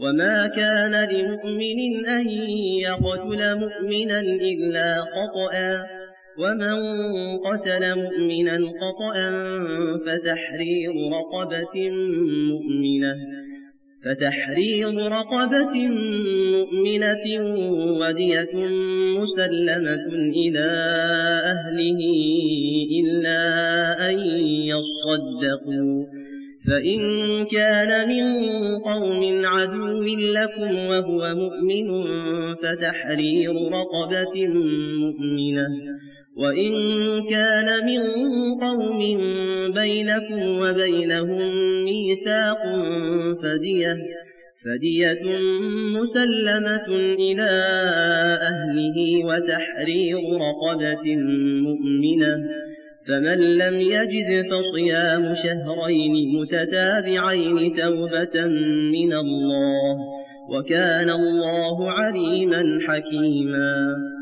وما كان لمؤمن أن يقتل مؤمنا إلا خطأ، ومن قتل مؤمنا خطأ فتحرير رقبة مؤمنة ودية مسلمة إلى أهله إلا أن يصدقوا، فإن كان من قوم عدو لكم وهو مؤمن فتحرير رقبة مؤمنة، وإن كان من قوم بينكم وبينهم ميثاق فدية مسلمة إلى أهله وتحرير رقبة مؤمنة، فمن لم يجد فصيام شهرين متتابعين توبة من الله، وكان الله عليما حكيما.